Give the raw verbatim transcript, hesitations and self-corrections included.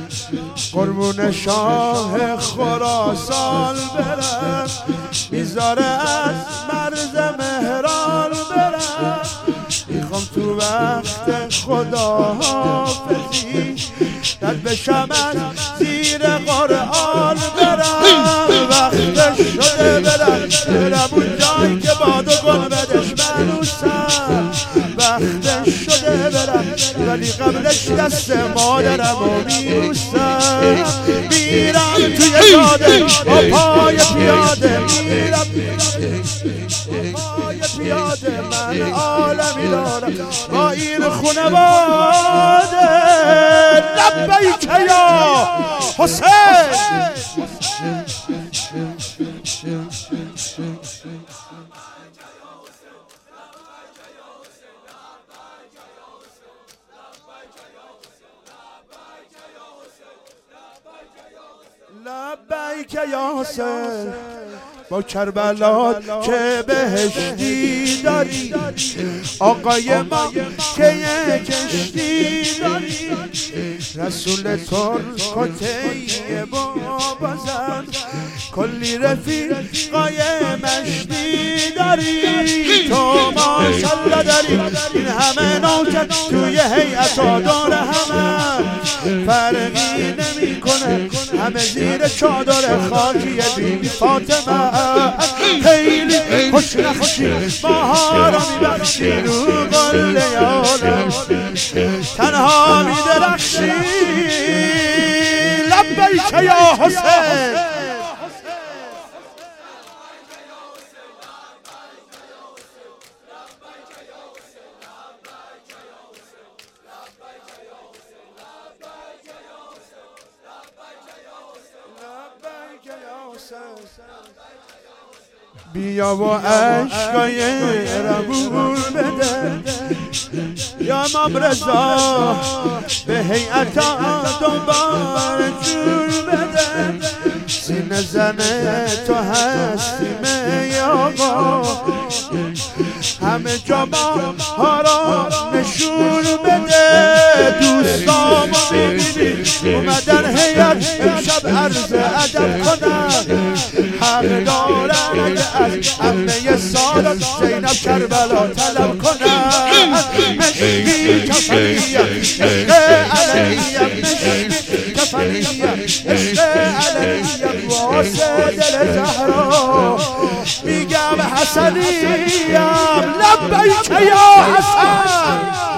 قربون شاه خراسان برم، میذاره از مرز مهران برم. میخوام تو وقت خداحافظی رد بشم از زیر قرآن برم. وقتش شده برم برم اون جایی که باد و گل بدش منوسم. وقتش شده برم ولی قبلش دست مادرم و میبوسم. میرم توی جاده با پای پیاده، میرم پای پیاده. من عالمی دارم با این خونواده. لبیک یا حسین. لبیک یا حسین. با کربلا که بهشتی داری، آقای ما که یه کشتی داری. رسول ترک و طیه بابا زن، کلی رفیقای مشتی داری. تو ماشالله داری این همه نوکت توی هیئتا داره، همه فرقی نمی کنه، همه زیر چادر خاکی بیبی فاطمه. خیلی خوش نخوشی ماها را میبخشی، رو قل یادم تنها میدرخشی. لبیک یا حسین. بیا و عشقای ربول بده یا امام رضا، به هیئتا دنبال جور بده. سینه زنه تو هستیم ای آقا، همه جا ما ها را نشون بده. دوستان ما میبینی اومدن هیئت امشب عرض ادب کنن. حق دارن از عمه سالات زینب کربلا طلب کنن. مشکی کفنیه عشق علیه، مشکی کفنیه عشق علیه. واسه دل زهرا میگم حسنیم. لبیک یا حسن.